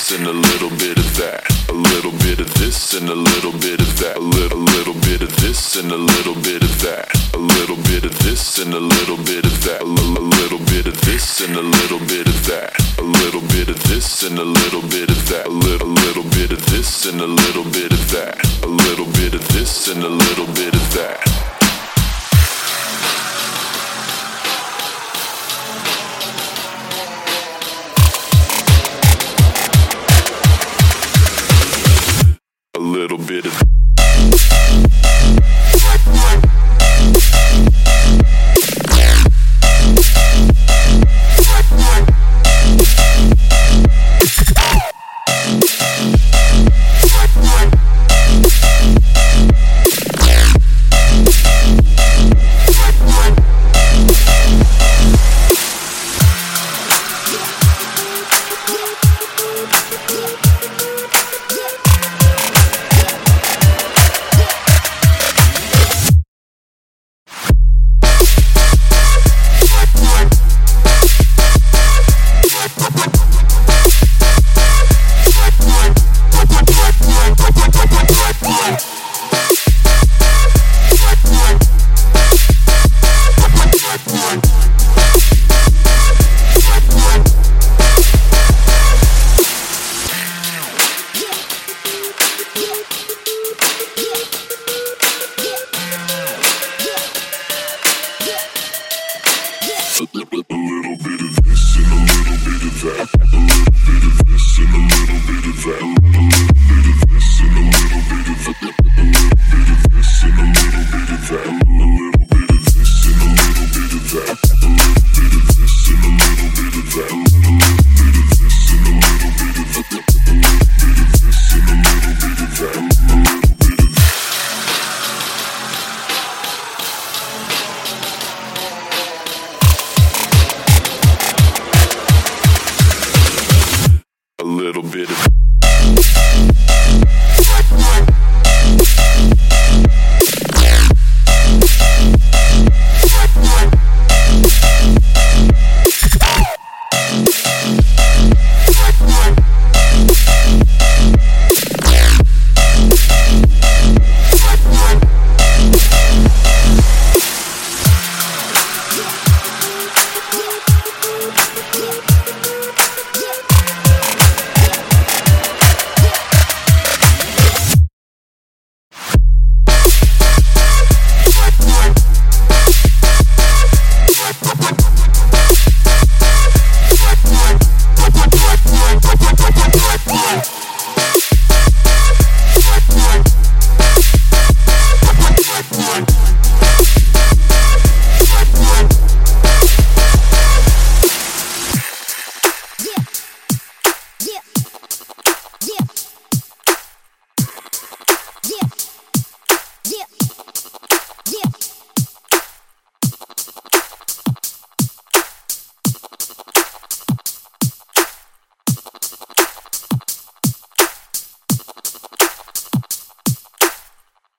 this and a little bit of that. A little bit of this and a little bit of that. A little bit of this and a little bit of that. A little bit of this and a little bit of that. A little bit of this and a little bit of that. A little bit of this and a little bit of that. A little bit of this and a little bit of that. A little bit of this and a little bit of that. A little bit of